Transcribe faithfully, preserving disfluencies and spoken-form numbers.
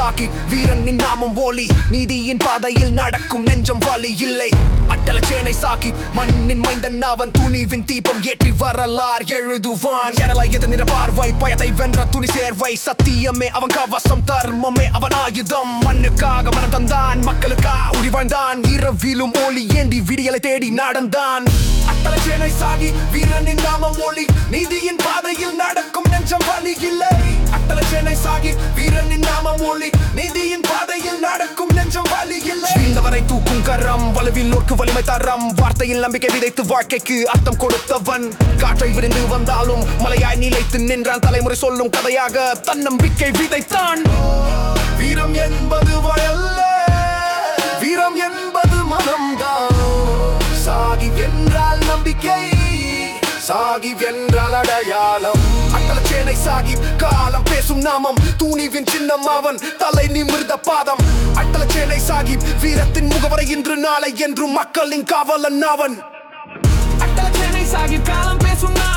சாகிப் வீரனின் நாமம் ஒளி நீதியின் பாதையில் நடக்கும் நெஞ்சம் வலி இல்லை அட்டல சேனை சாகிப் மண்ணின் மைந்தன் அவன் துணிவின் தீபம் ஏற்றி வரலாறு எழுதுவான் எனல எதிர பார்வை பயத்தை வென்ற துணி சேர்வை சத்தியமே அவன் கவசம் தர்மமே அவன் ஆயுதம் மண்ணுக்காக மனம் தந்தான் மக்களுக்காக உயிர் வாழ்ந்தான் இரவிலும் ஒளி ஏந்தி விடியலை தேடி நடந்தான் அட்டல சேனை சாகிப் வீரனின் நாமம் ஒளி நீதியின் பாதையில் நடக்கும் நெஞ்சம் வலி இல்லை அட்டல சேனை சாகிப் வீரனின் நாமம் ஒளி நீதியின் பாதையில் நடக்கும் நெஞ்சம் வலி இல்லை வீழ்ந்தவரை தூக்கும் கரம் வலுவில் நோக்கு வலிமை தரம் வார்த்தையில் நம்பிக்கை விதைத்து வாழ்க்கைக்கு அர்த்தம் கொடுத்தவன் காற்றை விரிந்து வந்தாலும் மலையாய் நிலைத்து நின்றான் தலைமுறை சொல்லும் கதையாக தன்னம்பிக்கை விதைத்தான் வீரம் என்பது வயல்ல வீரம் என்பது மனம்தான் சாகிப் என்றால் நம்பிக்கை சாகிப் என்றால் அடையாளம் அட்டல சேனை சாகிப் காலம் பேசும் நாமம் துணிவின் சின்னம் அவன் தலை நிமிர்ந்த பாதம் அட்டல சேனை சாகிப் வீரத்தின் முகவரை இன்று நாளை என்றும் மக்களின் காவலன் அவன் அட்டல சேனை சாகிப் காலம் பேசும்